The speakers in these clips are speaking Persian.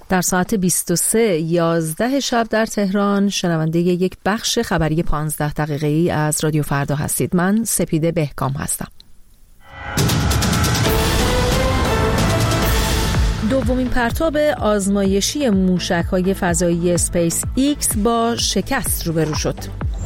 در ساعت 23:11 شب در تهران شنونده یک بخش خبری 15 دقیقه‌ای از رادیو فردا هستید. من سپیده بهکام هستم. دومین پرتاب آزمایشی موشک‌های فضایی اسپیس ایکس با شکست روبرو شد.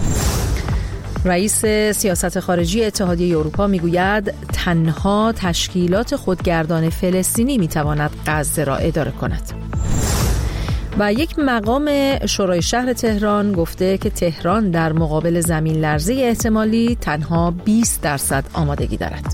رئیس سیاست خارجی اتحادیه اروپا میگوید تنها تشکیلات خودگردان فلسطینی میتواند غزه را اداره کند. و یک مقام شورای شهر تهران گفته که تهران در مقابل زمین لرزه احتمالی تنها 20% آمادگی دارد.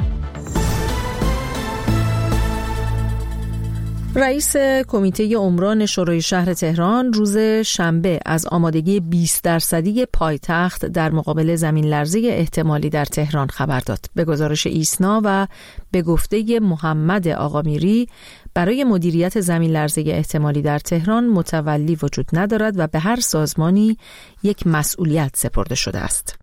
رئیس کمیته عمران شورای شهر تهران روز شنبه از آمادگی 20% پایتخت در مقابل زمین لرزه احتمالی در تهران خبر داد. به گزارش ایسنا و به گفته محمد آقامیری برای مدیریت زمین لرزه احتمالی در تهران متولی وجود ندارد و به هر سازمانی یک مسئولیت سپرده شده است.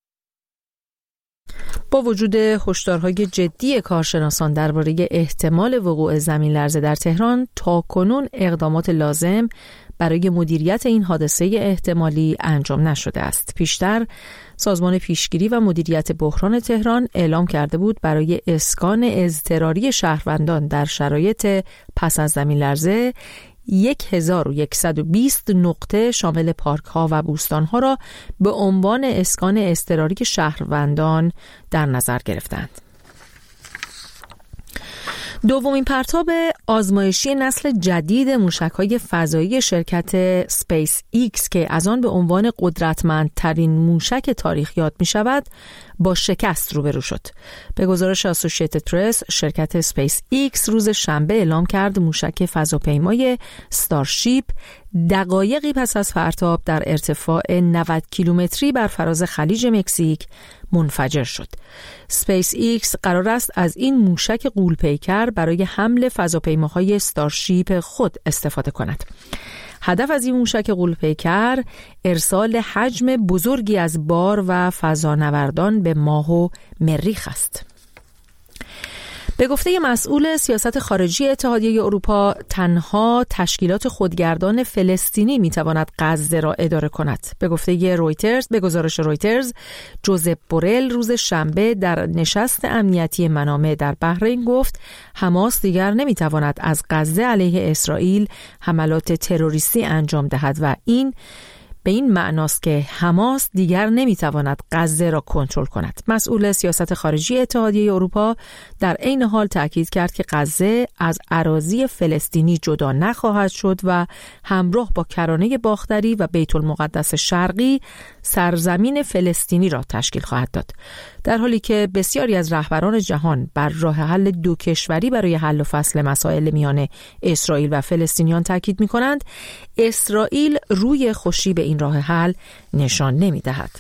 با وجود هشدارهای جدی کارشناسان درباره احتمال وقوع زمین لرزه در تهران، تاکنون اقدامات لازم برای مدیریت این حادثه احتمالی انجام نشده است. پیشتر سازمان پیشگیری و مدیریت بحران تهران اعلام کرده بود برای اسکان اضطراری شهروندان در شرایط پس از زمین لرزه 1120 نقطه شامل پارک ها و بوستان ها را به عنوان اسکان اضطراری شهروندان در نظر گرفتند. دومین پرتاب آزمایشی نسل جدید موشک‌های فضایی شرکت اسپیس ایکس که از آن به عنوان قدرتمندترین موشک تاریخ یاد می شود با شکست روبرو شد. به گزارش اسوسییتد پرس، شرکت اسپیس ایکس روز شنبه اعلام کرد موشک فضاپیمای ستارشیپ دقایقی پس از پرتاب در ارتفاع 90 کیلومتری بر فراز خلیج مکزیک منفجر شد. اسپیس ایکس قرار است از این موشک غول‌پیکر برای حمل فضاپیماهای ستارشیپ خود استفاده کند. هدف از این موشک غول‌پیکر ارسال حجم بزرگی از بار و فضانوردان به ماه و مریخ است. به گفته مسئول سیاست خارجی اتحادیه اروپا، تنها تشکیلات خودگردان فلسطینی میتواند غزه را اداره کند. به گزارش رویترز، جوزپ بورل روز شنبه در نشست امنیتی منامه در بحرین گفت حماس دیگر نمیتواند از غزه علیه اسرائیل حملات تروریستی انجام دهد و این به این معناست که حماس دیگر نمیتواند غزه را کنترل کند. مسئول سیاست خارجی اتحادیه اروپا در عین حال تاکید کرد که غزه از اراضی فلسطینی جدا نخواهد شد و همراه با کرانه باختری و بیت المقدس شرقی سرزمین فلسطینی را تشکیل خواهد داد. در حالی که بسیاری از رهبران جهان بر راه حل دو کشوری برای حل و فصل مسائل میان اسرائیل و فلسطینیان تاکید می‌کنند، اسرائیل روی خوشی به این راه حل نشان نمی‌دهد.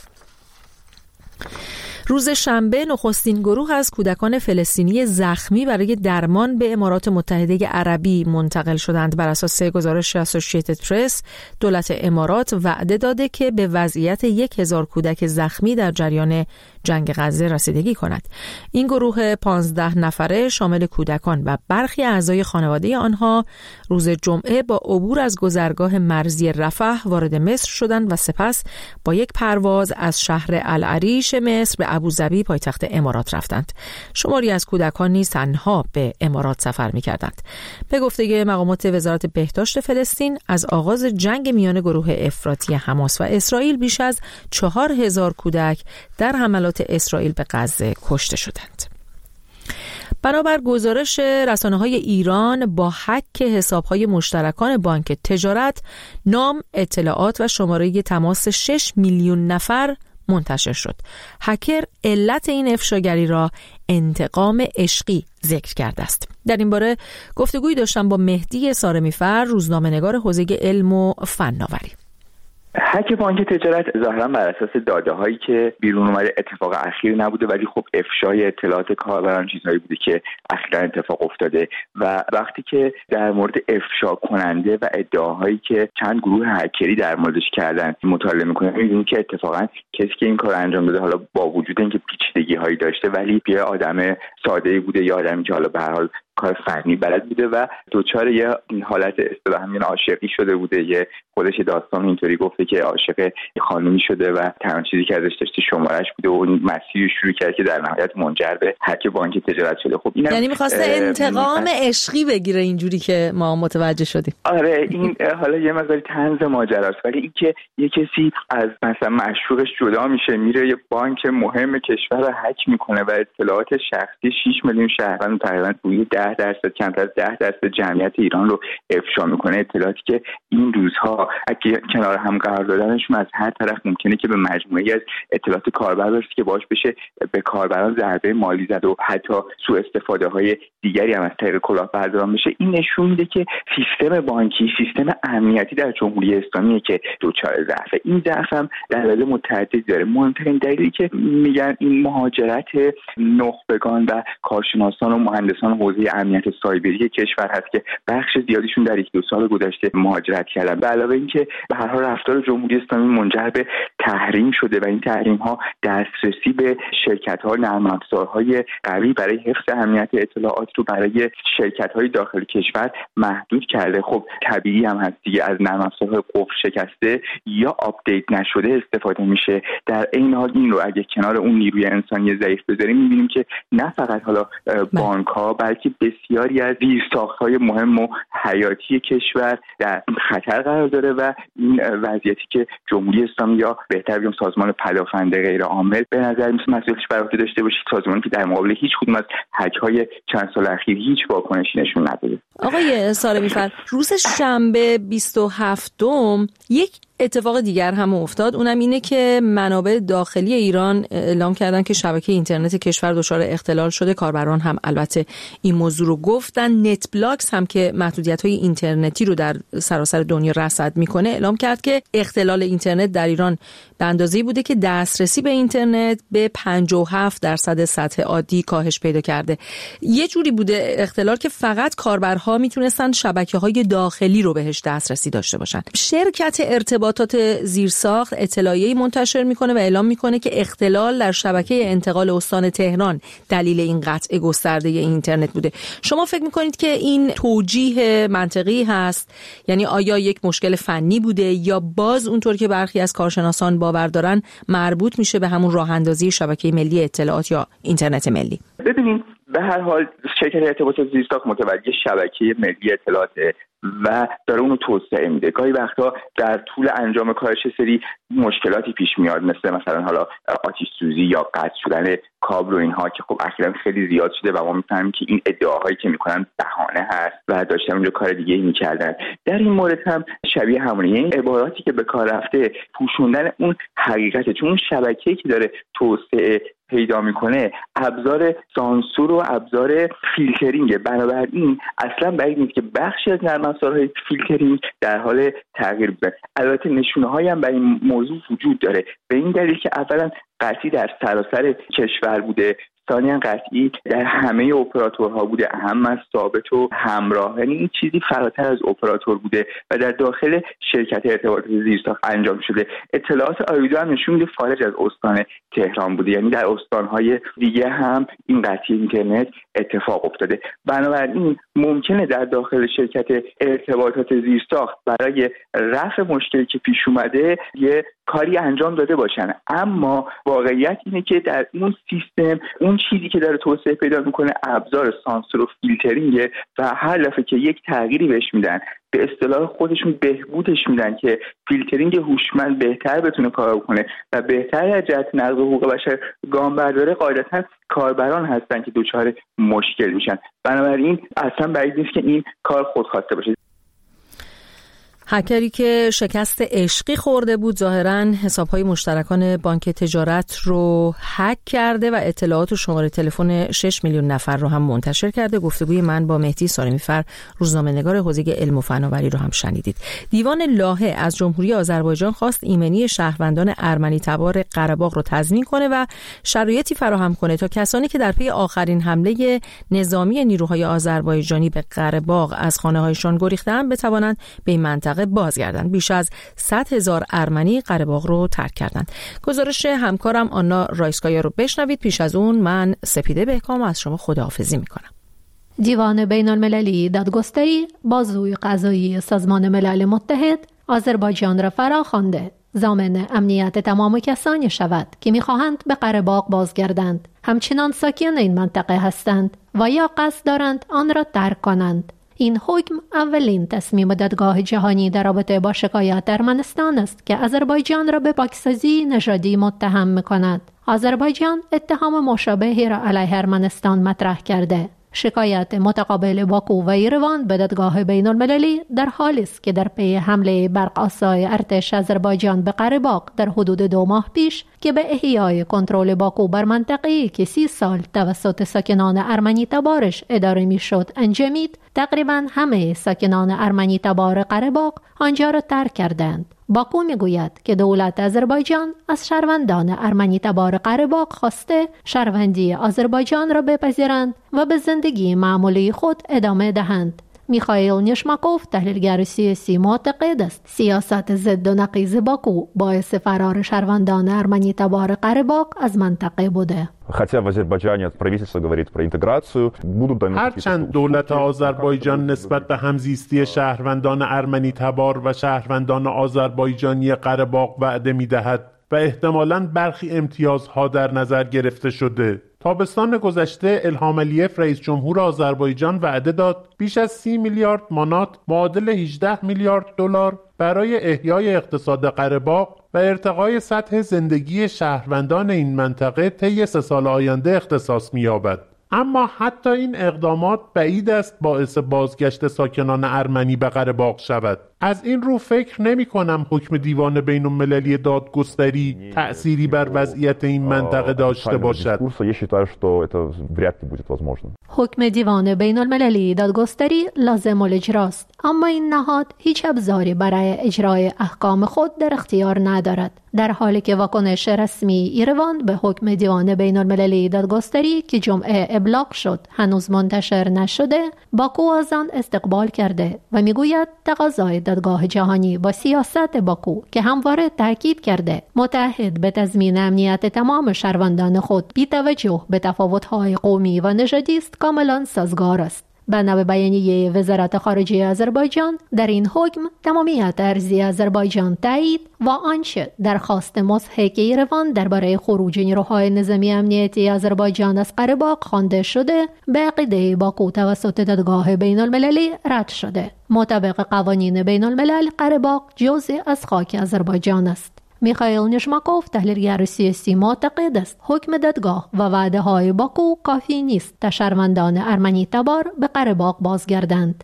روز شنبه نخستین گروه از کودکان فلسطینی زخمی برای درمان به امارات متحده عربی منتقل شدند. بر اساس گزارش اسوسییتد پرس، دولت امارات وعده داده که به وضعیت 1000 کودک زخمی در جریان جنگ غزه رسیدگی کند. این گروه 15 نفره شامل کودکان و برخی اعضای خانواده آنها روز جمعه با عبور از گذرگاه مرزی رفح وارد مصر شدند و سپس با یک پرواز از شهر العریش مصر به ابوظبی پایتخت امارات رفتند. شماری از کودکان نیز تنها به امارات سفر می‌کردند. به گفته مقامات وزارت بهداشت فلسطین، از آغاز جنگ میان گروه افراطی حماس و اسرائیل بیش از 4000 کودک در حملات اسرائیل به غزه کشته شدند. بنابر گزارش رسانه‌های ایران، با هک حساب‌های مشترکان بانک تجارت، نام، اطلاعات و شماره تماس 6 میلیون نفر منتشر شد. هکر علت این افشاگری را انتقام عشقی ذکر کرده است. در این باره گفتگویی داشتم با مهدی سارمی‌فر، روزنامه‌نگار حوزه علم و فناوری. هک بانک تجارت ظاهرا بر اساس داده‌هایی که بیرون اومده اتفاق اخیر نبوده، ولی خب افشای اطلاعات کاربران چیزهایی بوده که اخیراً اتفاق افتاده و وقتی که در مورد افشا کننده و ادعاهایی که چند گروه هکری در موردش کردن مطالعه می‌کنیم، می‌بینیم که اتفاقاً کسی که این کار انجام داده، حالا با وجود اینکه پیچیدگی‌هایی داشته، ولی یه آدم ساده‌ای بوده یا آدمی که حالا به هر حال کار فنی بلد بوده و دوچار یه حالت اصطلاحاً همین عاشقی شده بوده. یه خودش داستان اینطوری گفته که عاشق خانومی شده و تنها چیزی که ازش داشته شمارش بوده و اون مسیری شروع کرد که در نهایت منجر به هک بانک تجارت شده. خب اینم یعنی می‌خواسته انتقام عشقی بگیره، اینجوری که ما متوجه شدیم. آره این حالا یه مقداری طنز ماجراست، ولی اینکه یه کسی از مثلا معشوقش جدا میشه، میره یه بانک مهم کشور رو هک میکنه و اطلاعات شخصی 6 میلیون شهروند تقریبا توی 10% کمتر از 10% جمعیت ایران رو افشا میکنه، اطلاعاتی که این روزها اگه کنار هم قرار دادنشون از هر طرف ممکنه که به مجموعه‌ای از اطلاعات کاربر برسه که باعث بشه به کاربران ضربه مالی زد و حتی سوء استفاده های دیگری هم از طریق کلاهبرداران بشه. این نشون میده که سیستم بانکی، سیستم امنیتی در جمهوری اسلامی که دچار ضعفه. این ضعف هم دلایل متعددی داره. مهمترین دلیلی که میگن این مهاجرت نخبگان و کارشناسان و مهندسان حوزه امنیت سایبری کشور هست که بخش زیادیشون در 1-2 سال گذشته مهاجرت کردن. به علاوه اینکه به هر حال رفتار جمهوری اسلامی منجر به تحریم شده و این تحریم ها دسترسی به شرکت ها، نرم افزارهای قوی برای حفظ امنیت اطلاعات رو برای شرکت های داخل کشور محدود کرده. خب طبیعی هم هست دیگه، از نرم افزارهای قفل شکسته یا آپدیت نشده استفاده میشه. در این حال این رو اگه کنار اون نیروی انسانی ضعیف بذاریم، میبینیم که نه فقط حالا بانک ها بلکه بسیاری از زیرساخت‌های مهم و حیاتی کشور در خطر قرار داره و این وضعیتی که جمهوری اسلامی یا بهتر بگم سازمان پدافند غیر عامل به نظر میاد مسئولیتش بر عهده داشته باشه، سازمانی که در مقابل هیچ کدوم از هک‌های چند سال اخیر هیچ واکنشی نشون نداده. آقای سارمی‌فر، روز شنبه 27م یک اتفاق دیگر هم افتاد، اونم اینه که منابع داخلی ایران اعلام کردن که شبکه اینترنت کشور دچار اختلال شده. کاربران هم البته این موضوع رو گفتن. نت بلاکس هم که محدودیت‌های اینترنتی رو در سراسر دنیا رصد میکنه اعلام کرد که اختلال اینترنت در ایران به اندازه‌ای بوده که دسترسی به اینترنت به 57% سطح عادی کاهش پیدا کرده. یه جوری بوده اختلال که فقط کاربرها میتونستن شبکه‌های داخلی رو بهش دسترسی داشته باشن. شرکت ارتباطات زیرساخت اطلاعیه‌ای منتشر میکنه و اعلام میکنه که اختلال در شبکه انتقال استان تهران دلیل این قطع گسترده اینترنت بوده. شما فکر میکنید که این توجیه منطقی هست؟ یعنی آیا یک مشکل فنی بوده یا باز اونطور که برخی از کارشناسان باور دارن مربوط میشه به همون راه اندازی شبکه ملی اطلاعات یا اینترنت ملی؟ ببینید به هر حال شرکت ارتباطات زیرساخت متولی شبکه ملی اطلاعات و داره اونو توسعه میده. گاهی وقتا در طول انجام کارش سری مشکلاتی پیش میاد، مثلا حالا آتش سوزی یا قطع شدن کابل و اینها که خب اخیراً خیلی زیاد شده و ما میفهمیم که این ادعاهایی که میکنن بهانه هست و داشتن اونجا کار دیگه میکردن. در این مورد هم شبیه همونه، این عباراتی که به کار رفته پوشوندن اون حقیقته، چون اون شبکه‌ای که داره توسعه پیدا میکنه ابزار سانسور و ابزار فیلترینگ. بنابراین اصلا بعید نیست که بخشی از نرم افزارهای فیلترینگ در حال تغییر بودن. البته نشونه‌هایی هم برای این موضوع وجود داره، به این دلیل که اولا قطعی در سراسر کشور بوده، ثانیاً قطعی در همه اپراتورها بوده، هم از ثابت و همراه، یعنی این چیزی فراتر از اپراتور بوده و در داخل شرکت ارتباطات زیرساخت انجام شده. اطلاعات آیدو هم نشون میده خارج از استان تهران بوده، یعنی در استان‌های دیگه هم این قطعی اینترنت اتفاق افتاده. بنابراین ممکنه در داخل شرکت ارتباطات زیرساخت برای رفع مشکلی که پیش اومده یه کاری انجام داده باشن، اما واقعیت اینه که در اون سیستم اون چیزی که داره توسعه پیدا میکنه ابزار سانسور و فیلترینگ و هر دفعه که یک تغییری بهش میدن به اصطلاح خودشون بهبودش میدن که فیلترینگ هوشمند بهتر بتونه کار کنه و بهتر از جهت نقض حقوق بشر گام برداره، قاعدتا کاربران هستن که دچار مشکل میشن. بنابراین اصلا بعید نیست که این کار خودخواسته باشه. هکری که شکست عشقی خورده بود ظاهراً حساب‌های مشترکان بانک تجارت رو هک کرده و اطلاعات و شماره تلفن 6 میلیون نفر رو هم منتشر کرده. گفتگوی من با مهدی سالمی‌فر روزنامه‌نگار حوزه علم و فناوری رو هم شنیدید. دیوان لاهه از جمهوری آذربایجان خواست ایمنی شهروندان ارمنی تبار قره‌باغ رو تضمین کنه و شرایطی فراهم کنه تا کسانی که در پی آخرین حمله نظامی نیروهای آذربایجانی به قره‌باغ از خانه‌هایشان گریخته‌اند بتوانند به این منطقه بازگردند. بیش از 100,000 ارمنی قره‌باغ رو ترک کردند. گزارش همکارم آنا رایسکایا رو بشنوید. پیش از اون من سپیده بهکام از شما خداحافظی میکنم. دیوان بین المللی دادگستری بازوی قضایی سازمان ملل متحد آذربایجان را فراخوانده. ضامن امنیت تمام کسانی شود که می‌خواهند به قره‌باغ بازگردند، همچنان ساکن این منطقه هستند و یا قصد دارند آن را ترک کنند. این حکم اولین تصمیم دادگاه جهانی در رابطه با شکایات ارمنستان است که آذربایجان را به پاکسازی نژادی متهم می‌کند. آذربایجان اتهام مشابهی را علیه ارمنستان مطرح کرده. شکایت متقابل باکو و ایروان به دادگاه بین المللی در حالی است که در پی حمله برق‌آسای ارتش آذربایجان به قره‌باغ در حدود 2 ماه پیش که به احیای کنترل باکو بر منطقه‌ای که 30 سال توسط ساکنان ارمنی تبارش اداره می‌شد انجامید، تقریباً همه ساکنان ارمنی تبار قره‌باغ آنجا را ترک کردند. باکو میگوید که دولت آذربایجان از شهروندان ارمنی تبار قره‌باغ خواسته شهروندی آذربایجان را بپذیرند و به زندگی معمولی خود ادامه دهند. میخائیل نیشماکوف تحلیلگر سیاسی معتقد است سیاست ضد و نقیض باکو باعث فرار شهروندان ارمنی تبار قره‌باغ از منطقه بوده. هرچند دولت آذربایجان نسبت به همزیستی شهروندان ارمنی تبار و شهروندان آذربایجانی قره‌باغ وعده می‌دهد و احتمالاً برخی امتیازها در نظر گرفته شده، تابستان گذشته الهام علیف رئیس جمهور آذربایجان وعده داد بیش از 30 میلیارد مانات معادل 18 میلیارد دلار برای احیای اقتصاد قره‌باغ و ارتقای سطح زندگی شهروندان این منطقه طی 3 سال آینده اختصاص می‌یابد. اما حتی این اقدامات بعید است باعث بازگشت ساکنان ارمنی به قره‌باغ شود. از این رو فکر نمی کنم حکم دیوان بین المللی دادگستری تأثیری بر وضعیت این منطقه داشته باشد. حکم دیوان بین المللی دادگستری لازم الاجراست، اما این نهاد هیچ ابزاری برای اجرای احکام خود در اختیار ندارد. در حالی که واکنش رسمی ایروان به حکم دیوان بین المللی دادگستری که جمعه ابلاغ شد هنوز منتشر نشده، باکو از آن استقبال کرده و میگوید تقاضای دادگاه جهانی با سیاست باکو که همواره تاکید کرده متعهد به تضمین امنیت تمام شهروندان خود بی توجه به تفاوت‌های قومی و نژادی است کاملا سازگار است. بنا به بیانیه وزارت خارجه آذربایجان در این حکم تمامیت ارضی آذربایجان تایید و آنچه درخواست مضحک ایروان درباره خروج نیروهای نظامی امنیتی آذربایجان از قره‌باغ خوانده شده به عقیده باکو توسط دادگاه بین المللی رد شده. مطابق قوانین بین الملل قره‌باغ جزئی از خاک آذربایجان است. میخائیل نیشماکوف تحلیلگر سیاسی معتقد است حکم دادگاه و وعده‌های باکو کافی نیست تا شهروندان ارمنی تبار به قره‌باغ بازگردند.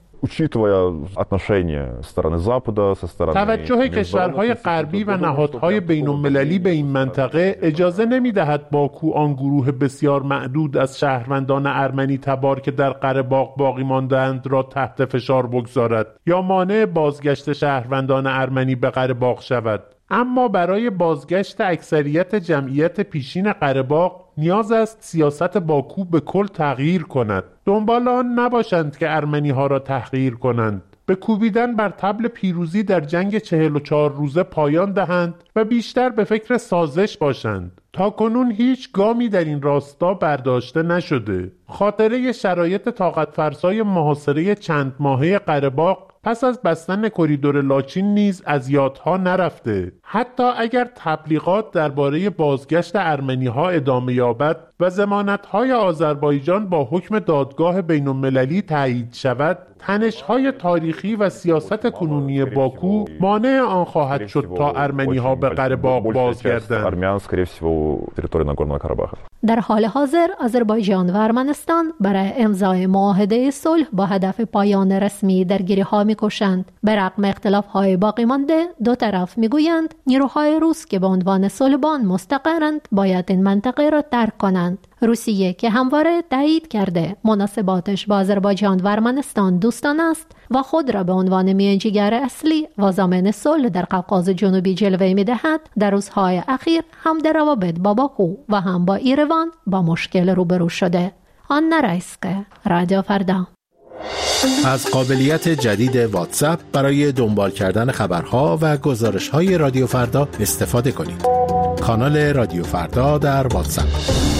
توجه کشورهای غربی و نهادهای بین‌المللی به این منطقه اجازه نمی‌دهد باکو آن گروه بسیار معدود از شهروندان ارمنی تبار که در قره‌باغ باقی مانده‌اند را تحت فشار بگذارد یا مانع بازگشت شهروندان ارمنی به قره‌باغ شود. اما برای بازگشت اکثریت جمعیت پیشین قره‌باغ نیاز است سیاست باکو به کل تغییر کند. دنبال آن نباشند که ارمنی ها را تحقیر کنند، به کوبیدن بر طبل پیروزی در جنگ 44 روزه پایان دهند و بیشتر به فکر سازش باشند. تا کنون هیچ گامی در این راستا برداشته نشده. خاطره شرایط طاقت فرسای محاصره چند ماهه قره‌باغ پس از بستن کریدور لاچین نیز از یادها نرفته. حتی اگر تبلیغات درباره بازگشت ارمنی‌ها ادامه یابد و ضمانت‌های آذربایجان با حکم دادگاه بین‌المللی تایید شود، تنش‌های تاریخی و سیاست کنونی باکو مانع آن خواهد شد تا ارمنی‌ها به قره‌باغ بازگردند. در حال حاضر آذربایجان و ارمنستان برای امضای معاهده صلح با هدف پایان رسمی درگیری‌ها می‌کوشند. به رغم اختلاف‌های باقی مانده، دو طرف می‌گویند نیروهای روس که به عنوان صلحبان مستقرند باید این منطقه را ترک کنند. روسیه که همواره تایید کرده مناسباتش با آذربایجان و ارمنستان دوستانه است و خود را به عنوان میانجیگر اصلی و ضامن صلح در قفقاز جنوبی جلوه می‌دهد، در روزهای اخیر هم در روابط با باکو و هم با ایروان با مشکل روبرو شده. آنا رایسکه، رادیو فردا. از قابلیت جدید واتساپ برای دنبال کردن خبرها و گزارش‌های رادیو فردا استفاده کنید. کانال رادیو فردا در واتساپ.